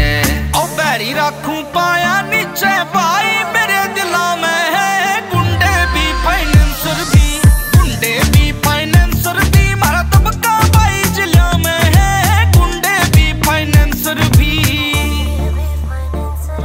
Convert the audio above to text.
ओ बैरी राखू पाया नीचे भाई मेरे दिला में